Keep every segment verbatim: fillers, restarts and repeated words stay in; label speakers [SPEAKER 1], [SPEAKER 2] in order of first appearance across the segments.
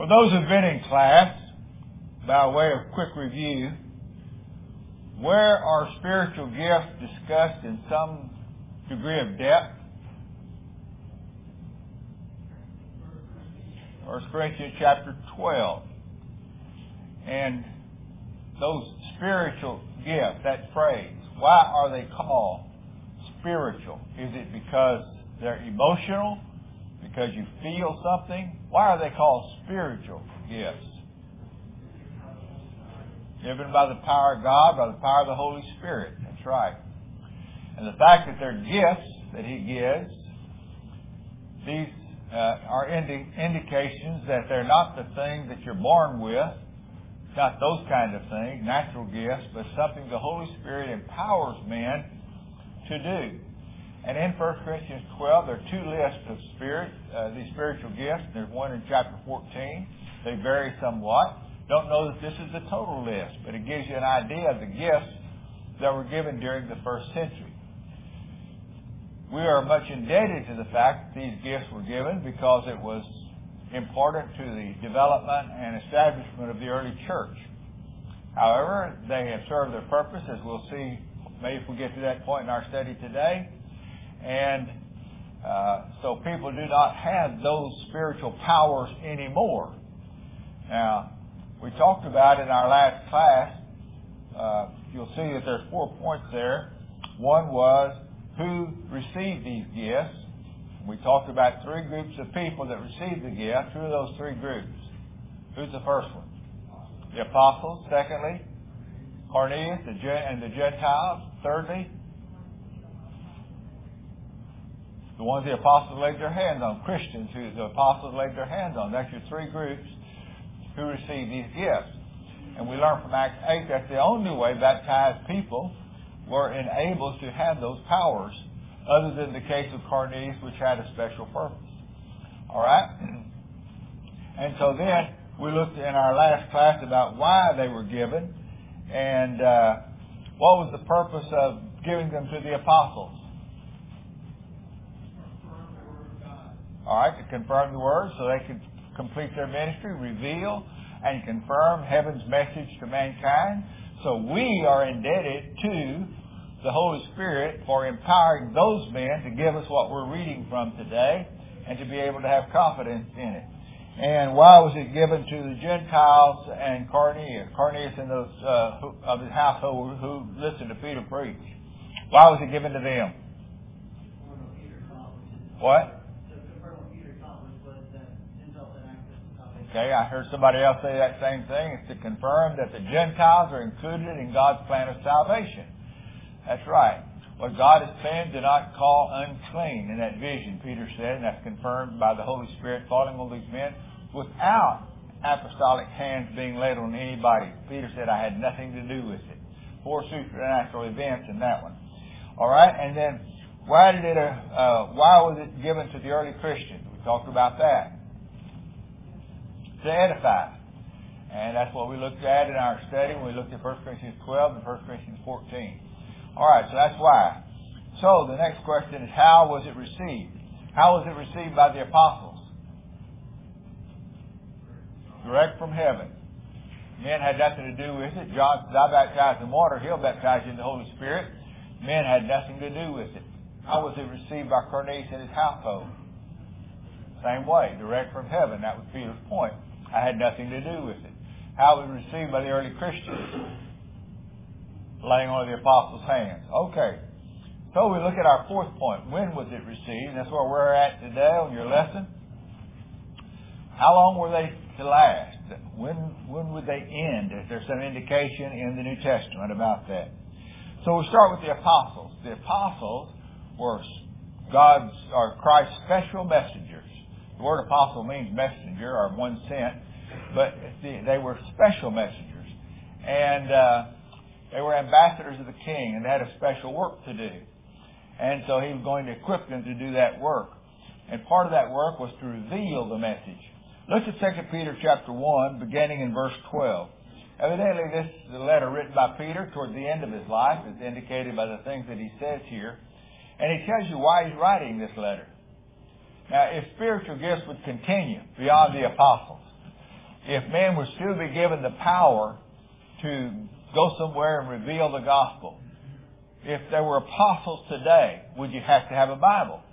[SPEAKER 1] For those who've been in class, by way of quick review, where are spiritual gifts discussed in some degree of depth? First Corinthians chapter twelve. And those spiritual gifts, that phrase, why are they called spiritual? Is it because they're emotional? Because you feel something? Why are they called spiritual gifts? Given by the power of God, by the power of the Holy Spirit. That's right. And the fact that they're gifts that He gives, these uh, are indi- indications that they're not the thing that you're born with, not those kind of things, natural gifts, but something the Holy Spirit empowers men to do. And in First Corinthians twelve, there are two lists of spirit, uh, these spiritual gifts. There's one in chapter fourteen. They vary somewhat. Don't know that this is the total list, but it gives you an idea of the gifts that were given during the first century. We are much indebted to the fact that these gifts were given because it was important to the development and establishment of the early church. However, they have served their purpose, as we'll see maybe if we get to that point in our study today. And uh, so people do not have those spiritual powers anymore. Now, we talked about in our last class, uh, you'll see that there's four points there. One was who received these gifts. We talked about three groups of people that received the gift. Who are those three groups? Who's the first one? The apostles. Secondly, Cornelius the Gen- and the Gentiles. Thirdly, the ones the apostles laid their hands on. Christians who the apostles laid their hands on. That's your three groups who received these gifts. And we learn from Acts eight that's the only way baptized people were enabled to have those powers, other than the case of Cornelius, which had a special purpose. All right? And so then we looked in our last class about why they were given and uh, what was the purpose of giving them to the apostles. All right, to confirm the Word so they could complete their ministry, reveal and confirm heaven's message to mankind. So we are indebted to the Holy Spirit for empowering those men to give us what we're reading from today and to be able to have confidence in it. And why was it given to the Gentiles and Cornelius, Cornelius and those uh, who, of his household who listened to Peter preach? Why was it given to them? What? Okay, I heard somebody else say that same thing. It's to confirm that the Gentiles are included in God's plan of salvation. That's right. What God has planned, do not call unclean in that vision, Peter said, and that's confirmed by the Holy Spirit falling on these men without apostolic hands being laid on anybody. Peter said, I had nothing to do with it. Four supernatural events in that one. All right, and then why did it? Uh, uh, why was it given to the early Christians? We talked about that. To edify. And that's what we looked at in our study when we looked at First Corinthians twelve and First Corinthians fourteen. All right, so that's why. So the next question is, how was it received? How was it received by the apostles? Direct from heaven. Men had nothing to do with it. John said, I baptize in water. He'll baptize you in the Holy Spirit. Men had nothing to do with it. How was it received by Cornelius and his household? Same way, direct from heaven. That was Peter's point. I had nothing to do with it. How was it received by the early Christians? Laying on the apostles' hands. Okay. So we look at our fourth point. When was it received? That's where we're at today on your lesson. How long were they to last? When when would they end? If there's some indication in the New Testament about that. So we start with the apostles. The apostles were God's or Christ's special messengers. The word apostle means messenger or one sent, but they were special messengers. And uh, they were ambassadors of the king, and they had a special work to do. And so he was going to equip them to do that work. And part of that work was to reveal the message. Look at Second Peter chapter one, beginning in verse twelve. Evidently, this is a letter written by Peter toward the end of his life, as indicated by the things that he says here. And he tells you why he's writing this letter. Now, if spiritual gifts would continue beyond the apostles, if men would still be given the power to go somewhere and reveal the gospel, if there were apostles today, would you have to have a Bible?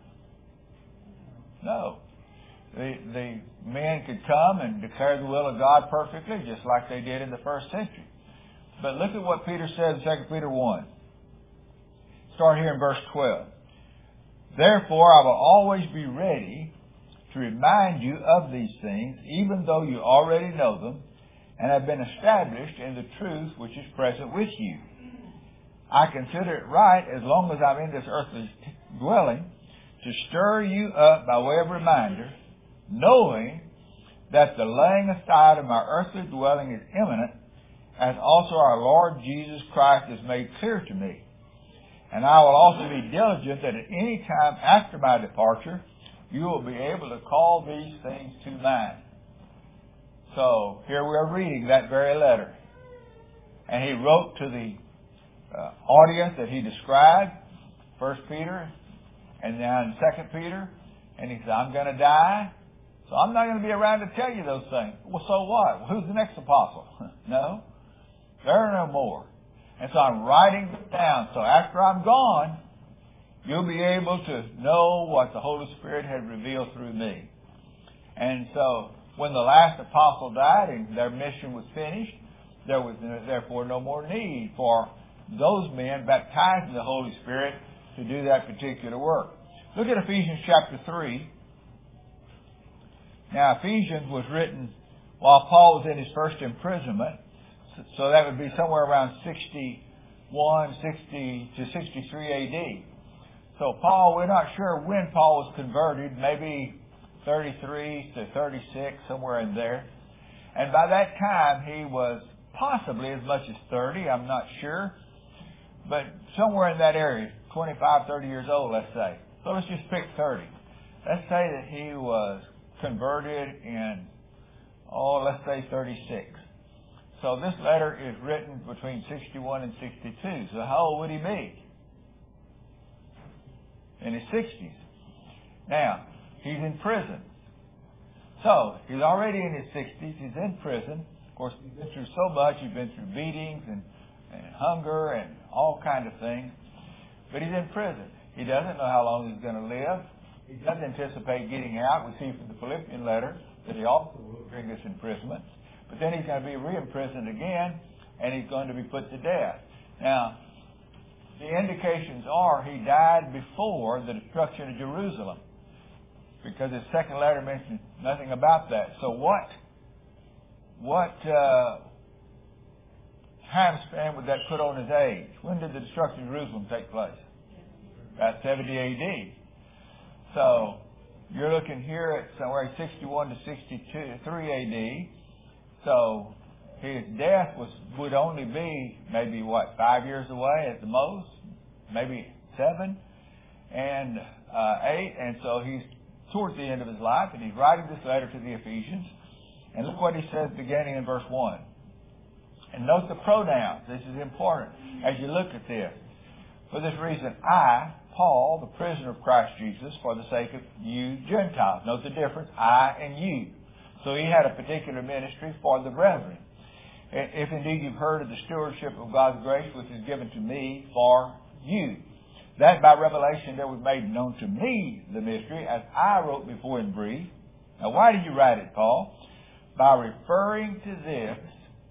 [SPEAKER 1] No. The, the men could come and declare the will of God perfectly, just like they did in the first century. But look at what Peter said in Second Peter one. Start here in verse twelve. Therefore I will always be ready to remind you of these things, even though you already know them, and have been established in the truth which is present with you. I consider it right, as long as I'm in this earthly dwelling, to stir you up by way of reminder, knowing that the laying aside of my earthly dwelling is imminent, as also our Lord Jesus Christ has made clear to me. And I will also be diligent that at any time after my departure, you will be able to call these things to mind. So here we are reading that very letter. And he wrote to the uh, audience that he described, First Peter and now in Second Peter. And he said, I'm going to die, so I'm not going to be around to tell you those things. Well, so what? Well, who's the next apostle? No, there are no more. And so I'm writing them down. So after I'm gone, you'll be able to know what the Holy Spirit had revealed through me. And so when the last apostle died and their mission was finished, there was therefore no more need for those men baptized in the Holy Spirit to do that particular work. Look at Ephesians chapter three. Now, Ephesians was written while Paul was in his first imprisonment, so that would be somewhere around sixty-one, sixty to sixty-three A D. So Paul, we're not sure when Paul was converted, maybe thirty-three to thirty-six, somewhere in there. And by that time, he was possibly as much as thirty, I'm not sure. But somewhere in that area, twenty-five, thirty years old, let's say. So let's just pick thirty. Let's say that he was converted in, oh, let's say thirty-six. So this letter is written between sixty-one and sixty-two. So how old would he be? In his sixties. Now, he's in prison. So, he's already in his sixties. He's in prison. Of course, he's been through so much. He's been through beatings and, and hunger and all kinds of things. But he's in prison. He doesn't know how long he's going to live. He doesn't anticipate getting out. We see from the Philippian letter that he also will during this imprisonment. But then he's going to be re-imprisoned again, and he's going to be put to death. Now, the indications are he died before the destruction of Jerusalem, because his second letter mentions nothing about that. So what what uh, time span would that put on his age? When did the destruction of Jerusalem take place? About seventy A D. So you're looking here at somewhere sixty-one to sixty-two, three A D. So his death was would only be maybe, what, five years away at the most? Maybe seven and uh, eight. And so he's towards the end of his life, and he's writing this letter to the Ephesians. And look what he says beginning in verse one. And note the pronouns. This is important as you look at this. For this reason, I, Paul, the prisoner of Christ Jesus, for the sake of you Gentiles. Note the difference, I and you. So he had a particular ministry for the brethren. If indeed you've heard of the stewardship of God's grace, which is given to me for you, that by revelation there was made known to me the mystery, as I wrote before in brief. Now, why did you write it, Paul? By referring to this,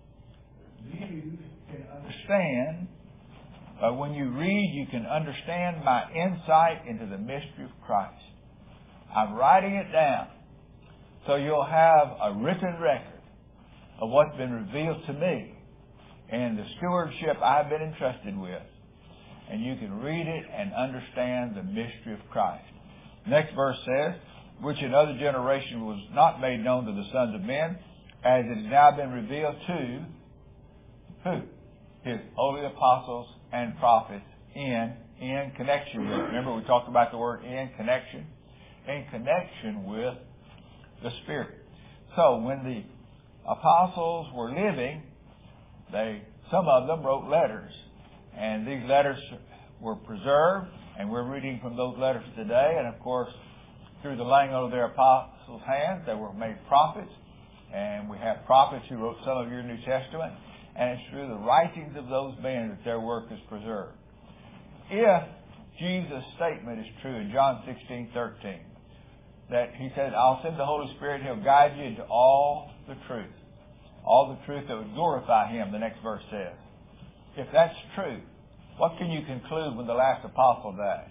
[SPEAKER 1] you can understand, uh, when you read, you can understand my insight into the mystery of Christ. I'm writing it down so you'll have a written record of what's been revealed to me and the stewardship I've been entrusted with. And you can read it and understand the mystery of Christ. Next verse says, which in other generation was not made known to the sons of men, as it has now been revealed to who? His holy apostles and prophets in, in connection with. Remember we talked about the word in connection? In connection with the Spirit. So when the apostles were living, they, some of them wrote letters. And these letters were preserved, and we're reading from those letters today. And of course, through the laying on of their apostles' hands, they were made prophets. And we have prophets who wrote some of your New Testament. And it's through the writings of those men that their work is preserved. If Jesus' statement is true in John sixteen thirteen, that He said, I'll send the Holy Spirit, He'll guide you into all the truth. All the truth that would glorify Him, the next verse says. If that's true, what can you conclude when the last apostle died?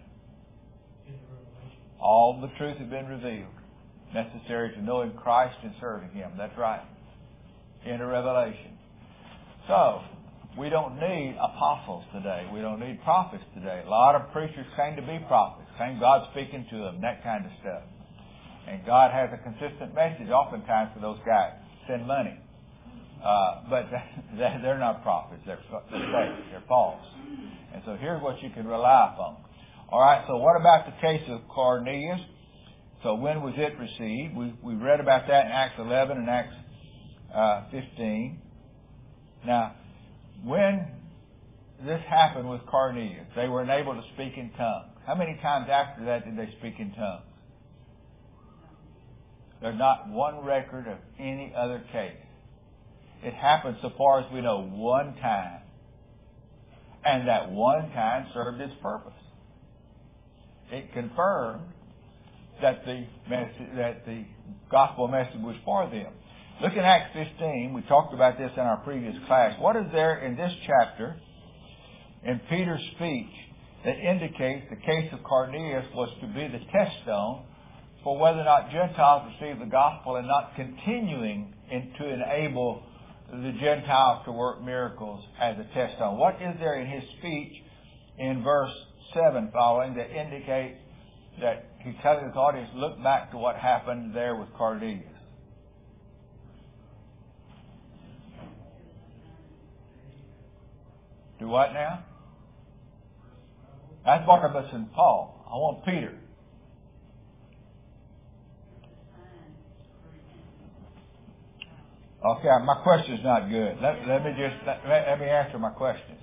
[SPEAKER 1] All the truth had been revealed, necessary to knowing Christ and serving Him. That's right. Into Revelation. So, we don't need apostles today. We don't need prophets today. A lot of preachers claim to be prophets, claim God speaking to them, that kind of stuff. And God has a consistent message oftentimes for those guys. Send money. Uh, but they're not prophets. They're, they're fake. They're false. And so here's what you can rely upon. All right, so what about the case of Cornelius? So when was it received? We, we read about that in Acts eleven and Acts uh, fifteen. Now, when this happened with Cornelius, they were enabled to speak in tongues. How many times after that did they speak in tongues? There's not one record of any other case. It happened, so far as we know, one time. And that one time served its purpose. It confirmed that the message, that the gospel message was for them. Look at Acts fifteen. We talked about this in our previous class. What is there in this chapter, in Peter's speech, that indicates the case of Cornelius was to be the test stone for whether or not Gentiles received the gospel and not continuing in, to enable the Gentiles to work miracles as a test stone? What is there in his speech in verse seven following that indicates that he's telling his audience, look back to what happened there with Cornelius? Do what now? That's Barnabas and Paul. I want Peter. Okay, my question's not good. Let, let me just let, let me answer my question.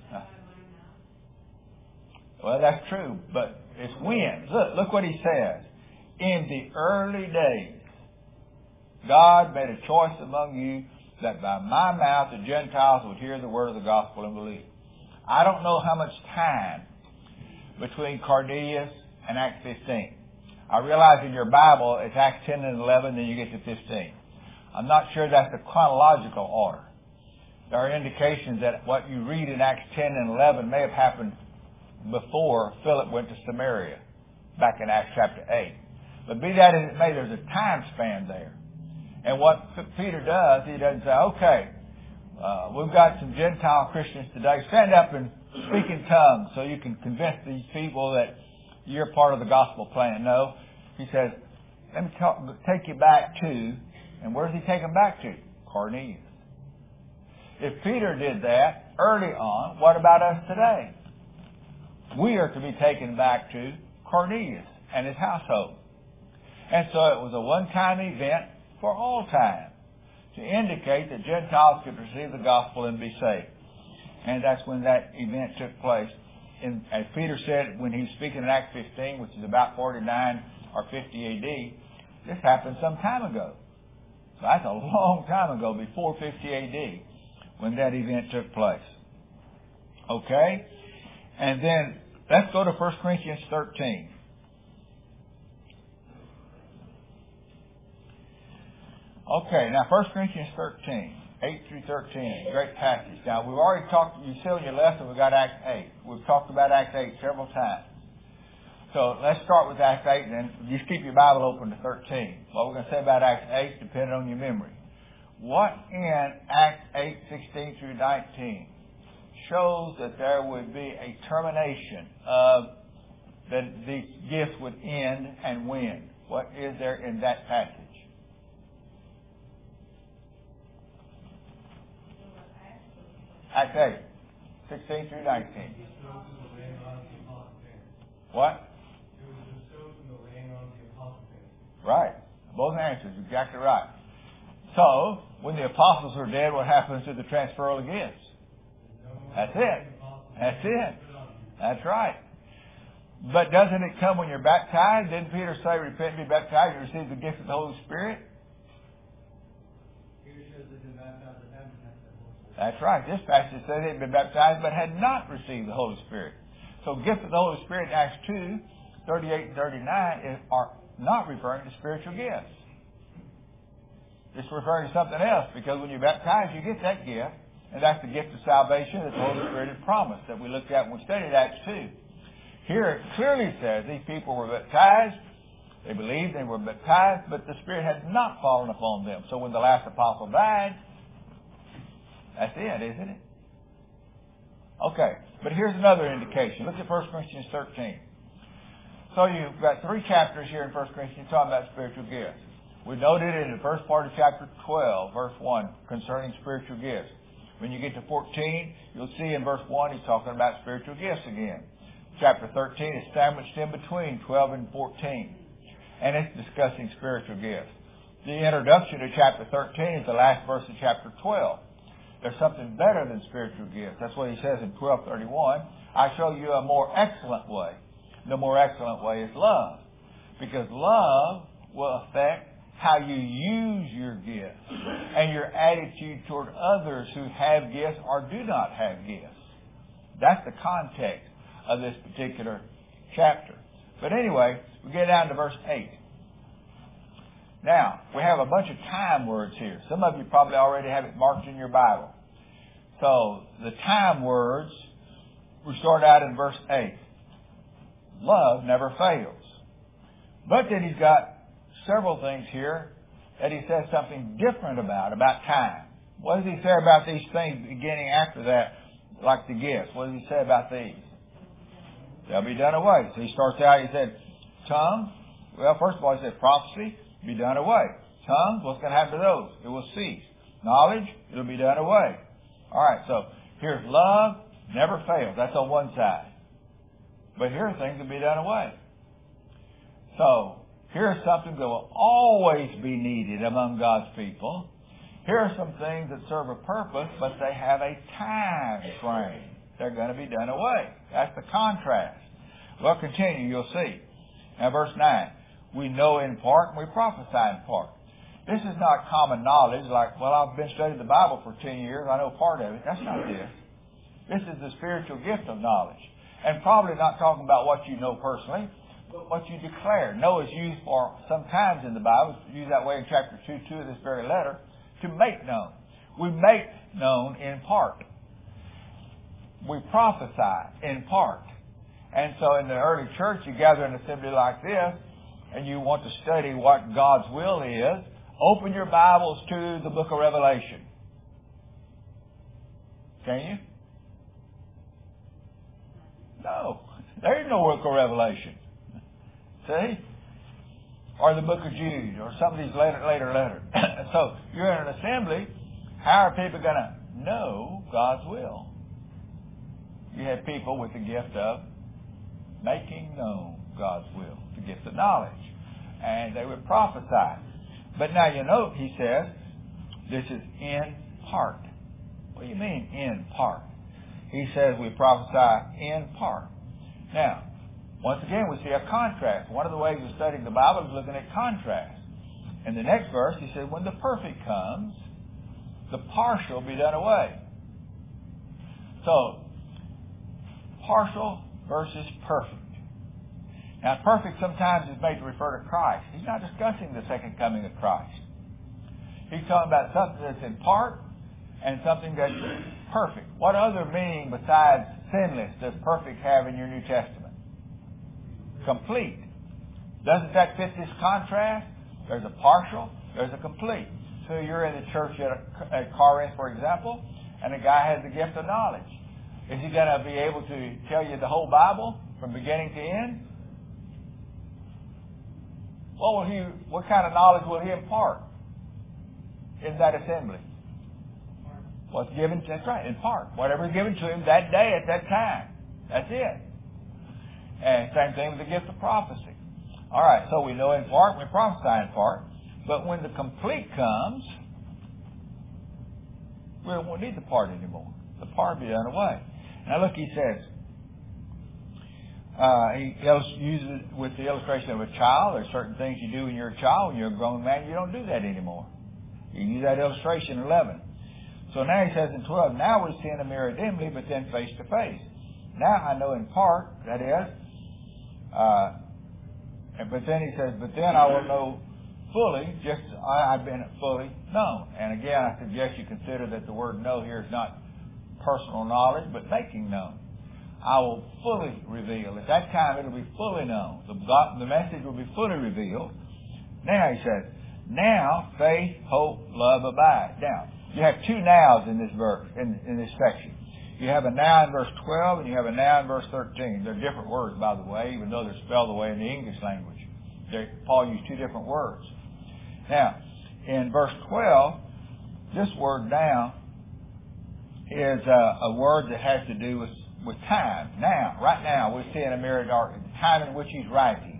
[SPEAKER 1] Well, that's true, but it's when. Look, look what he says. In the early days, God made a choice among you that by my mouth the Gentiles would hear the word of the gospel and believe. I don't know how much time between Cornelius and Acts fifteen. I realize in your Bible it's Acts ten and eleven, then you get to fifteen. I'm not sure that's the chronological order. There are indications that what you read in Acts ten and eleven may have happened before Philip went to Samaria, back in Acts chapter eight. But be that as it may, there's a time span there. And what Peter does, he doesn't say, okay, uh, we've got some Gentile Christians today. Stand up and speak in tongues so you can convince these people that you're part of the gospel plan. No. He says, let me talk, take you back to, and where does he take them back to? Cornelius. If Peter did that early on, what about us today? We are to be taken back to Cornelius and his household. And so it was a one-time event for all time to indicate that Gentiles could receive the gospel and be saved. And that's when that event took place. And as Peter said when he was speaking in Acts fifteen, which is about forty-nine or fifty A D, this happened some time ago. So that's a long time ago, before fifty A D, when that event took place. Okay? And then let's go to First Corinthians thirteen. Okay, now First Corinthians thirteen, eight through thirteen, great passage. Now we've already talked, you see on your lesson we've got Acts eight. We've talked about Acts eight several times. So let's start with Acts eight and then just keep your Bible open to thirteen. What we're going to say about Acts eight depends on your memory. What in Acts eight, sixteen through nineteen shows that there would be a termination of that the gifts would end and when? What is there in that passage? Acts eight, sixteen through nineteen. What? Right. Both answers, exactly right. So, when the apostles are dead, what happens to the transferal of gifts? That's it. That's it. That's right. But doesn't it come when you're baptized? Didn't Peter say, repent and be baptized, you receive the gift of the Holy Spirit? That's right. This passage says they had been baptized but had not received the Holy Spirit. So gifts of the Holy Spirit in Acts two, thirty-eight and thirty-nine is, are not referring to spiritual gifts. It's referring to something else, because when you're baptized, you get that gift, and that's the gift of salvation that the Holy Spirit had promised that we looked at when we studied Acts two. Here it clearly says these people were baptized, they believed they were baptized, but the Spirit had not fallen upon them. So when the last apostle died, that's it, isn't it? Okay, but here's another indication. Look at First Corinthians thirteen. So you've got three chapters here in First Corinthians talking about spiritual gifts. We noted in the first part of chapter twelve, verse one, concerning spiritual gifts. When you get to fourteen, you'll see in verse one he's talking about spiritual gifts again. Chapter thirteen is sandwiched in between twelve and fourteen. And it's discussing spiritual gifts. The introduction to chapter thirteen is the last verse of chapter twelve. There's something better than spiritual gifts. That's what he says in twelve thirty-one. I show you a more excellent way. The more excellent way is love. Because love will affect how you use your gifts and your attitude toward others who have gifts or do not have gifts. That's the context of this particular chapter. But anyway, we get down to verse eight. Now, we have a bunch of time words here. Some of you probably already have it marked in your Bible. So, the time words, we start out in verse eight. Love never fails. But then he's got several things here that he says something different about, about time. What does he say about these things beginning after that, like the gifts? What does he say about these? They'll be done away. So he starts out, he said, tongue. Well, first of all, he said prophecy, be done away. Tongues, what's going to happen to those? It will cease. Knowledge, it'll be done away. All right, so here's love, never fails. That's on one side. But here are things that will be done away. So, here's something that will always be needed among God's people. Here are some things that serve a purpose, but they have a time frame. They're going to be done away. That's the contrast. Well, continue, you'll see. Now, verse nine. We know in part and we prophesy in part. This is not common knowledge like, well, I've been studying the Bible for ten years, I know part of it. That's not this. This is the spiritual gift of knowledge. And probably not talking about what you know personally, but what you declare. Know is used for sometimes in the Bible, it's used that way in chapter two, two of this very letter, to make known. We make known in part. We prophesy in part. And so in the early church, you gather an assembly like this, and you want to study what God's will is, open your Bibles to the book of Revelation. Can you? No. There is no book of Revelation. See? Or the book of Jude, or some of these later, later letters. So, you're in an assembly. How are people going to know God's will? You have people with the gift of making known God's will, the gift of knowledge. And they would prophesy. But now you note, he says, this is in part. What do you mean, in part? He says we prophesy in part. Now, once again, we see a contrast. One of the ways of studying the Bible is looking at contrast. In the next verse, he says, when the perfect comes, the partial be done away. So, partial versus perfect. Now, perfect sometimes is made to refer to Christ. He's not discussing the second coming of Christ. He's talking about something that's in part and something that's perfect. What other meaning besides sinless does perfect have in your New Testament? Complete. Doesn't that fit this contrast? There's a partial, there's a complete. So you're in the church at, at Corinth, for example, and a guy has the gift of knowledge. Is he going to be able to tell you the whole Bible from beginning to end? What will he? What kind of knowledge will he impart in that assembly? What's given? That's right, in part. Whatever is given to him that day at that time. That's it. And same thing with the gift of prophecy. All right, so we know in part, we prophesy in part. But when the complete comes, we won't need the part anymore. The part will be done away. Now look, he says, uh, he uses it with the illustration of a child. There's certain things you do when you're a child. When you're a grown man, you don't do that anymore. You use that illustration, eleven. So now he says in twelve, now we see in a mirror dimly, but then face to face. Now I know in part, that is, uh, but then he says, but then I will know fully, just as I, I've been fully known. And again, I suggest you consider that the word know here is not personal knowledge, but making known. I will fully reveal. At that time, it will be fully known. The, God, the message will be fully revealed. Now he says, now faith, hope, love abide. Now, you have two nows in this verse, in, in this section. You have a now in verse twelve, and you have a now in verse thirteen. They're different words, by the way, even though they're spelled the way in the English language. They're, Paul used two different words. Now, in verse twelve, this word now is a, a word that has to do with, with time. Now, right now, we see in a mirror dark, the time in which he's writing.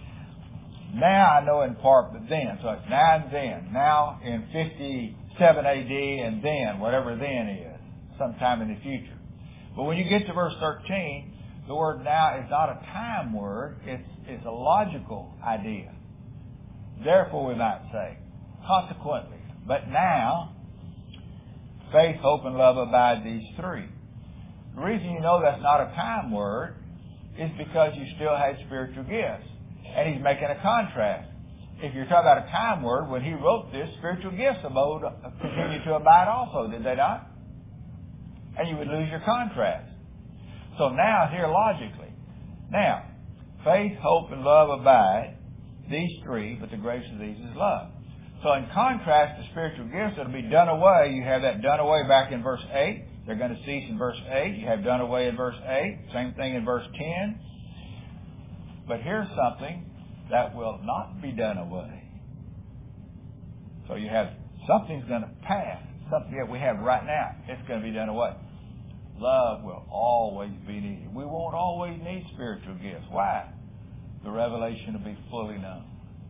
[SPEAKER 1] Now I know in part, but then. So it's now and then. Now in fifty-seven A D and then, whatever then is, sometime in the future. But when you get to verse thirteen, the word now is not a time word. It's, it's a logical idea. Therefore, we might say, consequently. But now, faith, hope, and love abide, these three. The reason you know that's not a time word is because you still had spiritual gifts. And he's making a contrast. If you're talking about a time word, when he wrote this, spiritual gifts abode, continue to abide also, did they not? And you would lose your contrast. So now, here logically. Now, faith, hope, and love abide, these three, but the greatest of these is love. So in contrast to spiritual gifts that will be done away, you have that done away back in verse eight. They're going to cease in verse eight. You have done away in verse eight. Same thing in verse ten. But here's something that will not be done away. So you have something's going to pass. Something that we have right now, it's going to be done away. Love will always be needed. We won't always need spiritual gifts. Why? The revelation will be fully known.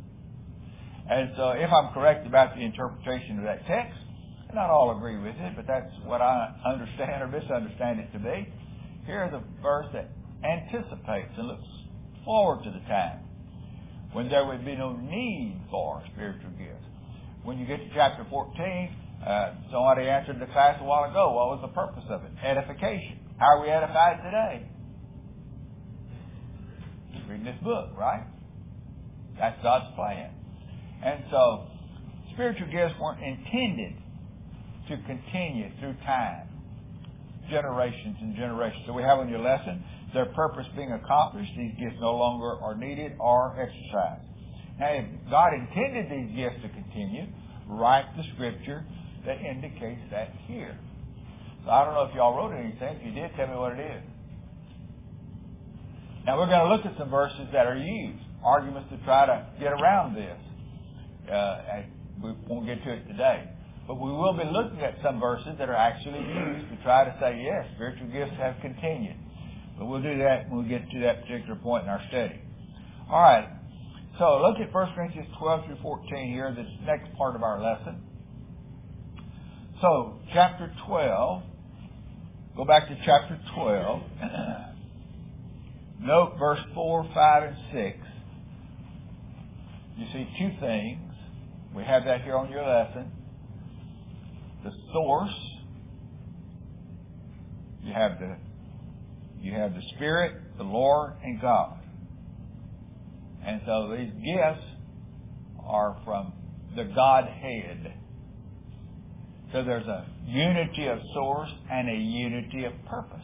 [SPEAKER 1] And so if I'm correct about the interpretation of that text, and not all agree with it, but that's what I understand or misunderstand it to be. Here's a verse that anticipates and looks forward to the time when there would be no need for spiritual gifts. When you get to chapter fourteen, uh, somebody answered the class a while ago, what was the purpose of it? Edification. How are we edified today? Just reading this book, right? That's God's plan. And so, spiritual gifts weren't intended to continue through time, generations and generations. So we have on your lesson, their purpose being accomplished, these gifts no longer are needed or exercised. Now, if God intended these gifts to continue, write the scripture that indicates that here. So I don't know if y'all wrote anything. If you did, tell me what it is. Now, we're going to look at some verses that are used, arguments to try to get around this. Uh, and we won't get to it today. But we will be looking at some verses that are actually used to try to say, yes, spiritual gifts have continued. But we'll do that when we get to that particular point in our study. All right. So look at First Corinthians twelve through fourteen here, this next part of our lesson. So, chapter twelve. Go back to chapter twelve. Note verse four, five, and six. You see two things. We have that here on your lesson. The source. You have the you have the Spirit, the Lord, and God. And so these gifts are from the Godhead. So there's a unity of source and a unity of purpose.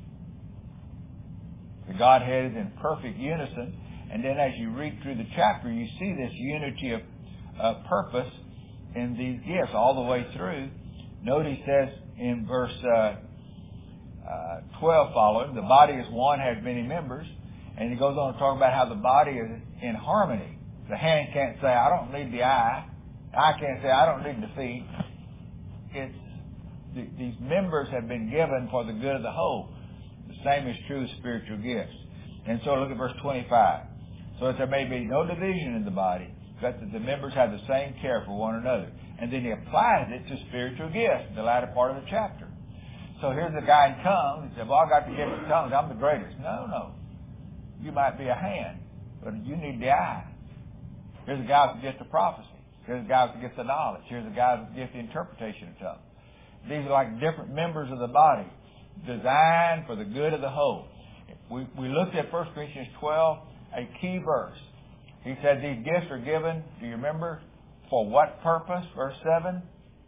[SPEAKER 1] The Godhead is in perfect unison. And then as you read through the chapter, you see this unity of uh, purpose in these gifts all the way through. Note he says in verse uh, uh, twelve following, the body is one, has many members. And he goes on to talk about how the body is in harmony. The hand can't say, I don't need the eye. The eye can't say, I don't need the feet. It's th- these members have been given for the good of the whole. The same is true of spiritual gifts. And so look at verse twenty-five. So that there may be no division in the body, but that the members have the same care for one another. And then he applies it to spiritual gifts in the latter part of the chapter. So here's a guy in tongues. He said, well, I got the gift of tongues. I'm the greatest. No, no. You might be a hand, but you need the eye. Here's a guy with the gift of prophecy. Here's a guy with the gift of knowledge. Here's a guy with the gift of interpretation of tongues. these are like different members of the body, designed for the good of the whole. We, we looked at First Corinthians twelve, a key verse. He said these gifts are given, do you remember, for what purpose? Verse seven?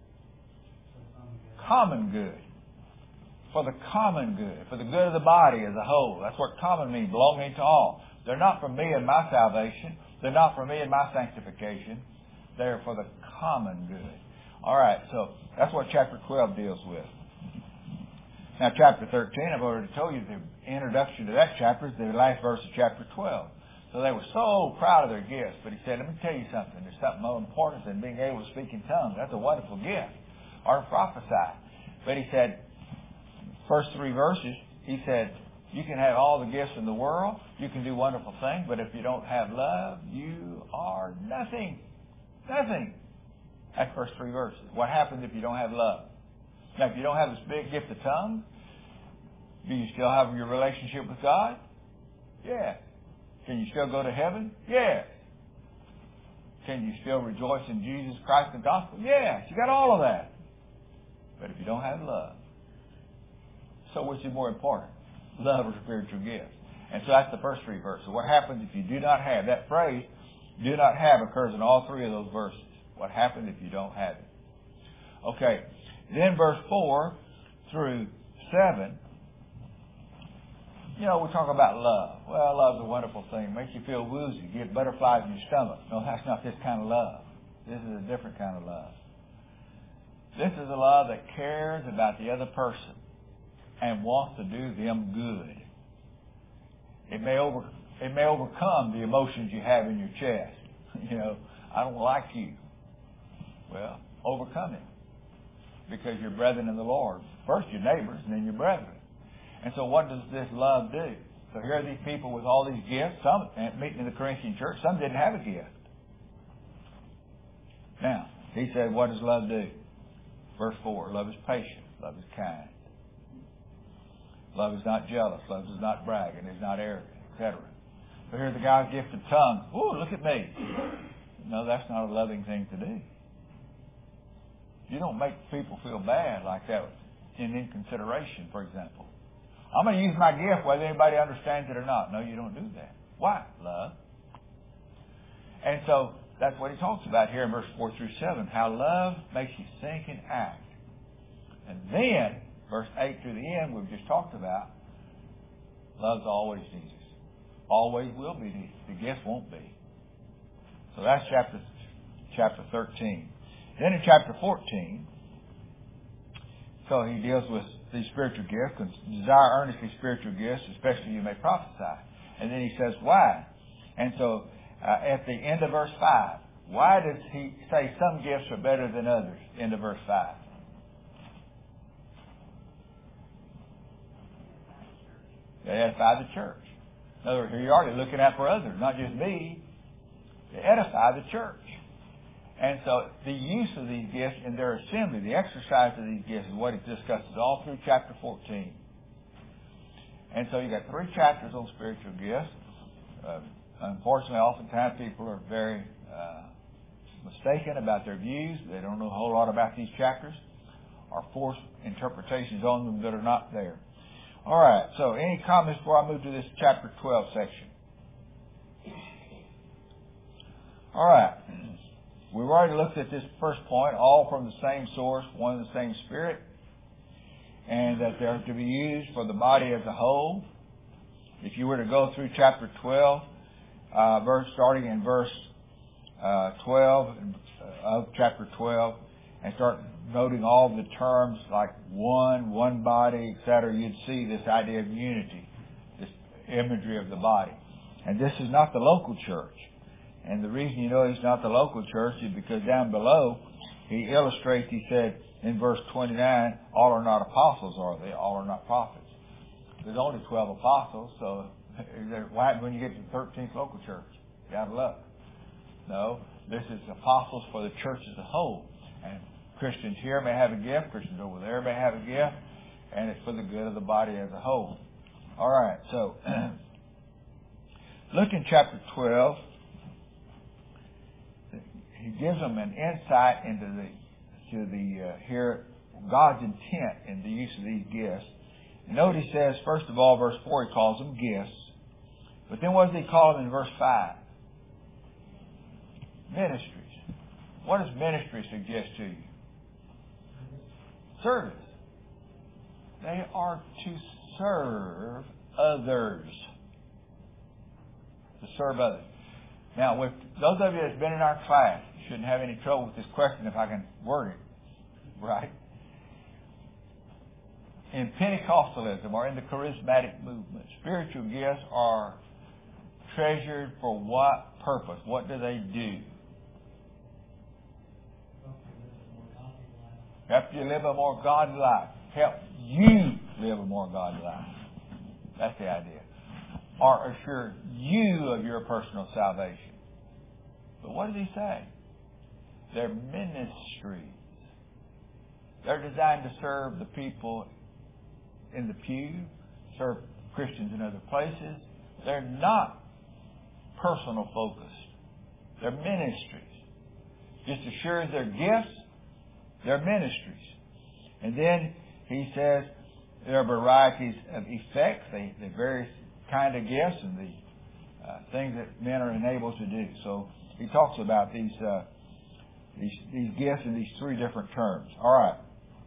[SPEAKER 1] Common good. For the common good, for the good of the body as a whole. That's what common means, belonging to all. They're not for me and my salvation. They're not for me and my sanctification. They're for the common good. All right, so that's what chapter twelve deals with. Now, chapter thirteen, I've already told you the introduction to that chapter is the last verse of chapter twelve. So they were so proud of their gifts. But he said, let me tell you something. There's something more important than being able to speak in tongues. That's a wonderful gift. Or to prophesy. But he said, first three verses, he said, you can have all the gifts in the world. You can do wonderful things. But if you don't have love, you are nothing. Nothing. That's first three verses. What happens if you don't have love? Now, if you don't have this big gift of tongues, do you still have your relationship with God? Yeah. Can you still go to heaven? Yes. Can you still rejoice in Jesus Christ and the gospel? Yes. You got all of that. But if you don't have love, so which is more important? Love or spiritual gifts? And so that's the first three verses. What happens if you do not have? That phrase, do not have, occurs in all three of those verses. What happens if you don't have it? Okay. Then verse four through seven, you know, we talk about love. Well, love's a wonderful thing. It makes you feel woozy. You get butterflies in your stomach. No, that's not this kind of love. This is a different kind of love. This is a love that cares about the other person and wants to do them good. It may over, it may overcome the emotions you have in your chest. You know, I don't like you. Well, overcome it. Because you're brethren in the Lord. First your neighbors and then your brethren. And so what does this love do? So here are these people with all these gifts. Some meeting in the Corinthian church. Some didn't have a gift. Now, he said, what does love do? Verse four, love is patient. Love is kind. Love is not jealous. Love does not brag and is not arrogant, et cetera. So here's the guy's gift of tongues. Ooh, look at me. No, that's not a loving thing to do. You don't make people feel bad like that in inconsideration, for example. I'm going to use my gift whether anybody understands it or not. No, you don't do that. Why? Love. And so that's what he talks about here in verse four through seven, how love makes you think and act. And then, verse eight through the end, we've just talked about, love's always Jesus. Always will be Jesus. The gift won't be. So that's chapter, chapter thirteen. Then in chapter fourteen, so he deals with these spiritual gifts. Desire earnestly spiritual gifts, especially you may prophesy. And then he says, why? And so uh, at the end of verse five, why does he say some gifts are better than others? End of verse five. They edify the church. In other words, you're already looking out for others, not just me. They edify the church. And so the use of these gifts in their assembly, the exercise of these gifts is what he discusses all through chapter fourteen. And so you got three chapters on spiritual gifts. Uh, unfortunately, oftentimes people are very uh, mistaken about their views. They don't know a whole lot about these chapters or force interpretations on them that are not there. All right, so any comments before I move to this chapter twelve section? All right. We've already looked at this first point, all from the same source, one and the same Spirit, and that they're to be used for the body as a whole. If you were to go through chapter twelve, uh, verse starting in verse uh, twelve of chapter twelve, and start noting all the terms like one, one body, et cetera, you'd see this idea of unity, this imagery of the body. And this is not the local church. And the reason you know it's not the local church is because down below, he illustrates, he said in verse twenty-nine, all are not apostles, are they? All are not prophets. There's only twelve apostles, so what happens when you get to the thirteenth local church? You out of luck. No, this is apostles for the church as a whole. And Christians here may have a gift, Christians over there may have a gift, and it's for the good of the body as a whole. All right, so look in chapter twelve. He gives them an insight into the to the uh, here God's intent in the use of these gifts. Note he says, first of all, verse four, he calls them gifts. But then what does he call them in verse five? Ministries. What does ministry suggest to you? Service. They are to serve others. To serve others. Now, with those of you that's been in our class, you shouldn't have any trouble with this question if I can word it right. In Pentecostalism or in the charismatic movement, spiritual gifts are treasured for what purpose? What do they do? Help you live a more godly life. Help you live a more godly life. That's the idea. Or assure you of your personal salvation. But what does he say? They're ministries. They're designed to serve the people in the pew, serve Christians in other places. They're not personal focused. They're ministries. Just as sure as they're gifts, they're ministries. And then he says there are varieties of effects, the, the various kind of gifts and the uh, things that men are enabled to do. So he talks about these uh, these these gifts in these three different terms. All right.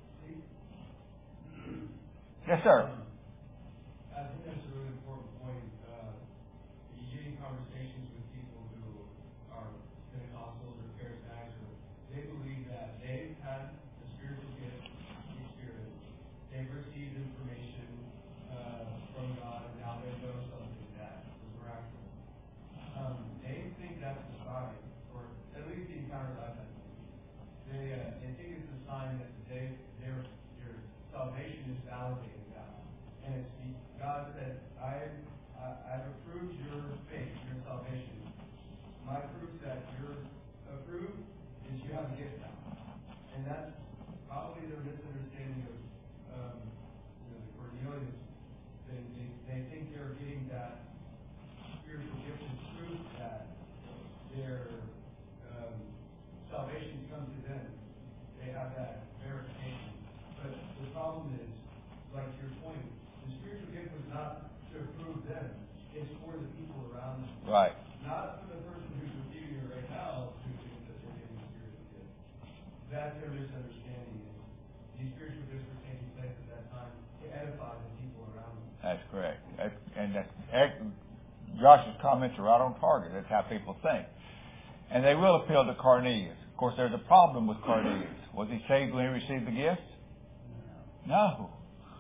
[SPEAKER 1] Yes, sir.
[SPEAKER 2] I think that's a really important point. Uh, you get in conversations with people who are Pentecostals or charismatics, or they believe that they've had a spiritual gift experience. They've received information uh, from God, and now they know something that was miraculous. Um, they think that's a sign, or at least the encounters I've had. They uh, they think it's a sign that they their their salvation is validated. And it's God said, I, I, I've approved your faith, your salvation. My proof that you're approved is you have a gift now. And that's probably their misunderstanding of um, you know, the Cornelius. They, they, they think they're getting that spiritual gift as proof that their um, salvation comes to them. They have that verification. But the problem is, like your point, the spiritual gift was not to approve them. It's for the people around them.
[SPEAKER 1] Right.
[SPEAKER 2] Not for the person who's receiving it right now who thinks that they're getting a spiritual gift. That's their misunderstanding. These spiritual gifts were taking place at that time to edify the people around them.
[SPEAKER 1] That's correct. That, and that, Josh's comments are right on target. That's how people think. And they will appeal to Cornelius. Of course, there's a problem with Cornelius. Was he saved when he received the gift? No.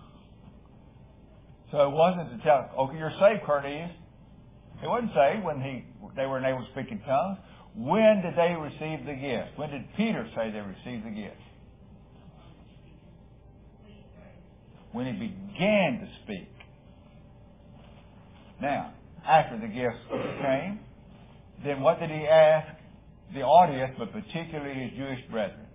[SPEAKER 1] So it wasn't to tell, okay, you're saved, Cornelius. It wasn't saved when he they were enabled to speak in tongues. When did they receive the gift? When did Peter say they received the gift? When he began to speak. Now, after the gifts came, then what did he ask the audience, but particularly his Jewish brethren?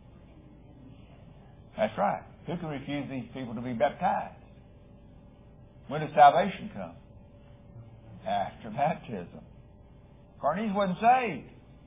[SPEAKER 1] That's right. Who can refuse these people to be baptized? When does salvation come? After baptism. Cornelius wasn't saved.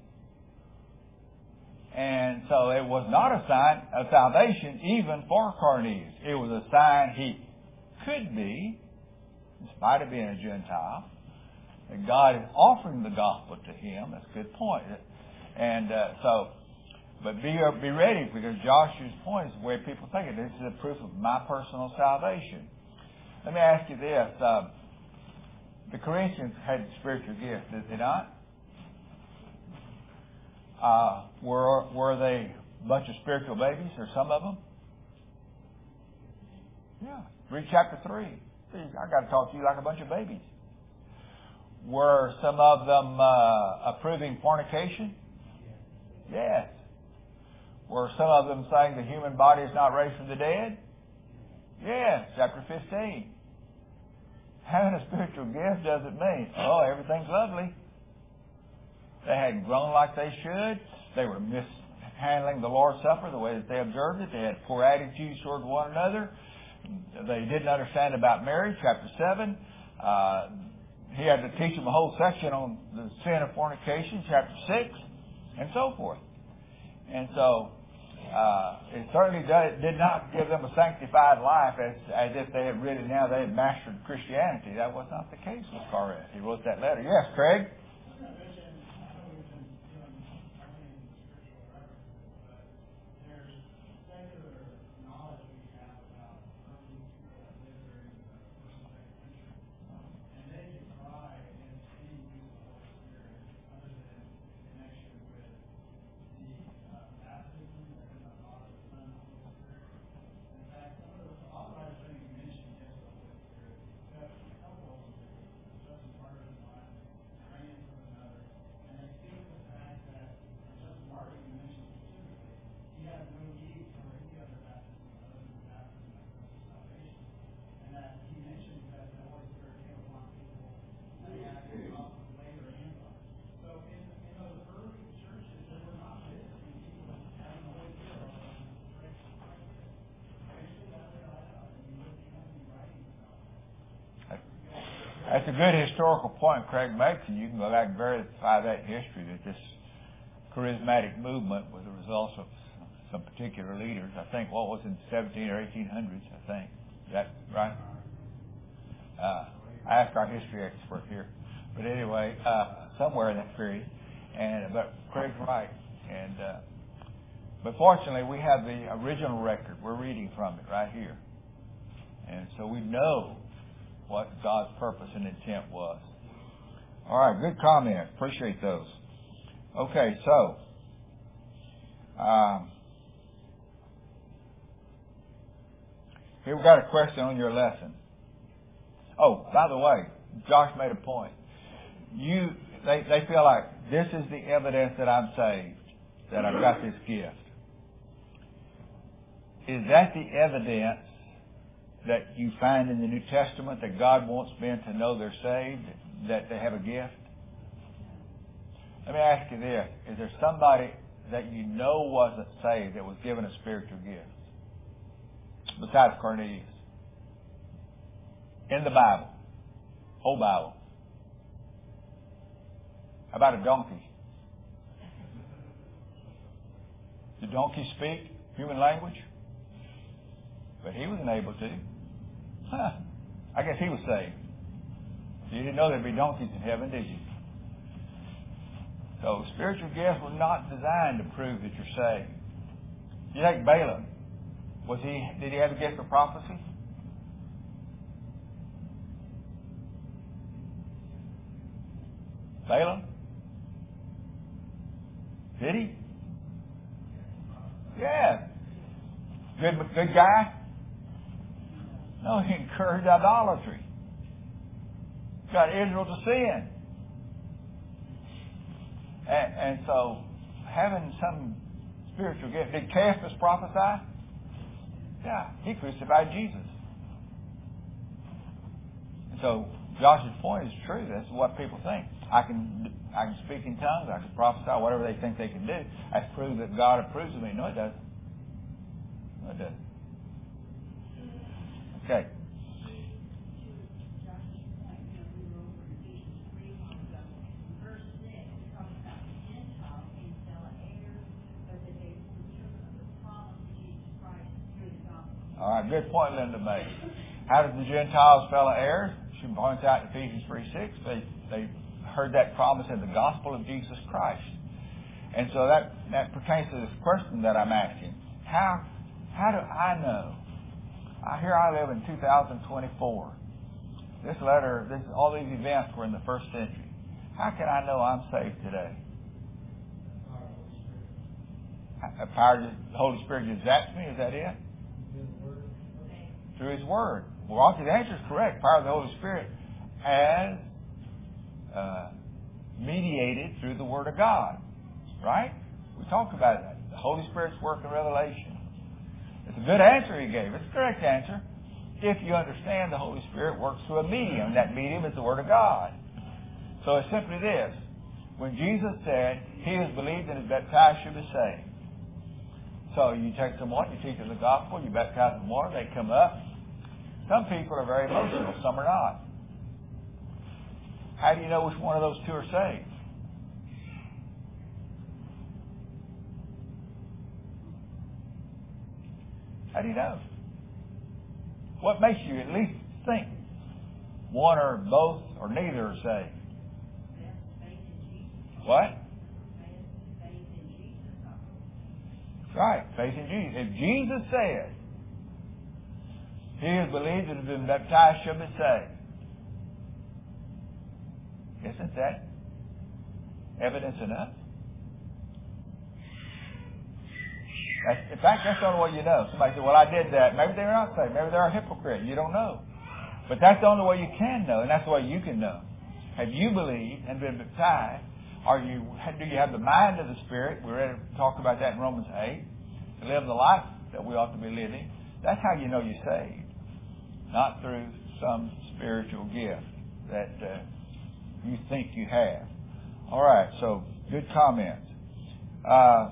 [SPEAKER 1] And so it was not a sign of salvation even for Cornelius. It was a sign he could be, in spite of being a Gentile, that God is offering the gospel to him. That's a good point. And uh, so, but be be ready, because Joshua's point is the way people think it. This is a proof of my personal salvation. Let me ask you this. Uh, the Corinthians had spiritual gifts, did they not? Uh, were, were they a bunch of spiritual babies, or some of them? Yeah. Read chapter three. See, I got to talk to you like a bunch of babies. Were some of them uh, approving fornication? Yes. Were some of them saying the human body is not raised from the dead? Yes. Chapter fifteen. Having a spiritual gift doesn't mean, oh, everything's lovely. They hadn't grown like they should. They were mishandling the Lord's Supper the way that they observed it. They had poor attitudes toward one another. They didn't understand about marriage, chapter seven. Uh, he had to teach them a whole section on the sin of fornication, chapter six, and so forth. And so, uh, it certainly did, did not give them a sanctified life as, as if they had really now they had mastered Christianity. That was not the case with Koresh. He wrote that letter. Yes, Craig? That's a good historical point Craig makes, and you can go back and verify that in history, that this charismatic movement was a result of some particular leaders. I think, what was it, in the seventeen or eighteen hundreds, I think. Is that right? Uh, I asked our history expert here. But anyway, uh, somewhere in that period. And But Craig's right. And uh, But fortunately, we have the original record. We're reading from it right here. And so we know what God's purpose and intent was. All right, good comment. Appreciate those. Okay, so um, here we've got a question on your lesson. Oh, by the way, Josh made a point. You, they, they feel like this is the evidence that I'm saved, that I've got this gift. Is that the evidence that you find in the New Testament that God wants men to know they're saved, that they have a gift? Let me ask you this. Is there somebody that you know wasn't saved that was given a spiritual gift besides Cornelius? In the Bible. Whole Bible. How about a donkey? Did donkeys speak human language? But he wasn't able to. Huh. I guess he was saved. You didn't know there'd be donkeys in heaven, did you? So spiritual gifts were not designed to prove that you're saved. You take Balaam. Was he? Did he have a gift of prophecy? Balaam? Did he? Yeah. Good, good guy? No, he encouraged idolatry. Got Israel to sin. And, and so, having some spiritual gift. Did Caiaphas prophesy? Yeah, he crucified Jesus. And so, Josh's point is true. That's what people think. I can I can speak in tongues. I can prophesy, whatever they think they can do. That's proof that God approves of me. No, it doesn't. No, it doesn't. Okay. All right, good point Linda made. How did the Gentiles fellow heirs? She points out in Ephesians three six, they, they heard that promise in the gospel of Jesus Christ. And so that, that pertains to this question that I'm asking. How, how do I know? I, here I live in two thousand twenty-four. This letter, this, all these events were in the first century. How can I know I'm saved today? The power of the Holy Spirit just zaps me, is that it? Through His Word. Well, the answer is correct. Power of the Holy Spirit as uh, mediated through the Word of God. Right? We talked about that. The Holy Spirit's work in revelation. It's a good answer He gave. It's a correct answer. If you understand the Holy Spirit works through a medium. That medium is the Word of God. So it's simply this. When Jesus said, he who has believed and is baptized shall be saved. So you take someone, you teach them the gospel, you baptize them in water, they come up. Some people are very emotional, some are not. How do you know which one of those two are saved? How do you know? What makes you at least think one or both or neither are saved? What? Right, faith in Jesus. If Jesus said, he who believes and has been baptized shall be saved, isn't that evidence enough? That's, in fact, that's the only way you know. Somebody said, well, I did that. Maybe they're not saved. Maybe they're a hypocrite. You don't know. But that's the only way you can know, and that's the way you can know. Have you believed and been baptized? Are you, do you have the mind of the Spirit? We read talk about that in Romans eight. To live the life that we ought to be living. That's how you know you're saved. Not through some spiritual gift that uh, you think you have. All right, so good comments. Uh,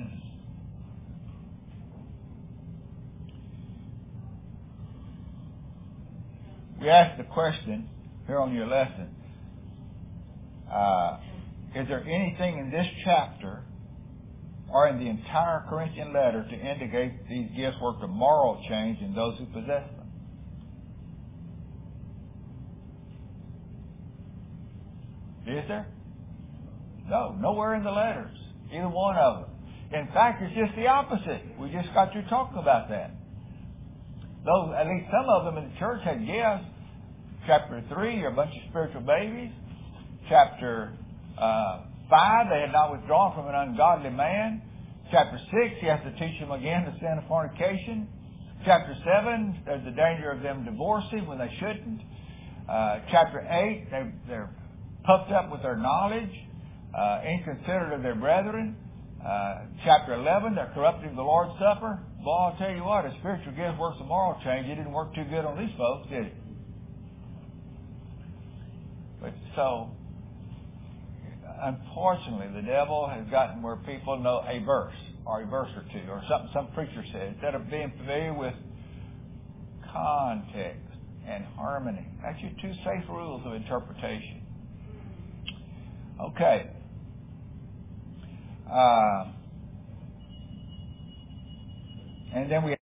[SPEAKER 1] we asked the question here on your lesson, uh, is there anything in this chapter or in the entire Corinthian letter to indicate these gifts work a moral change in those who possess them? Is there? No, nowhere in the letters. Either one of them. In fact, it's just the opposite. We just got through talking about that. Those, at least some of them in the church had gifts. Chapter three are a bunch of spiritual babies. Chapter uh, five, they had not withdrawn from an ungodly man. Chapter six, he has to teach them again the sin of fornication. Chapter seven, there's the danger of them divorcing when they shouldn't. Uh, chapter eight, they, they're puffed up with their knowledge, uh, inconsiderate of their brethren. Uh, chapter eleven, they're corrupting the Lord's Supper. Well, I'll tell you what, a spiritual gift works a moral change. It didn't work too good on these folks, did it? But so, unfortunately, the devil has gotten where people know a verse or a verse or two or something some preacher said. Instead of being familiar with context and harmony. That's your two safe rules of interpretation. Okay. Uh, and then we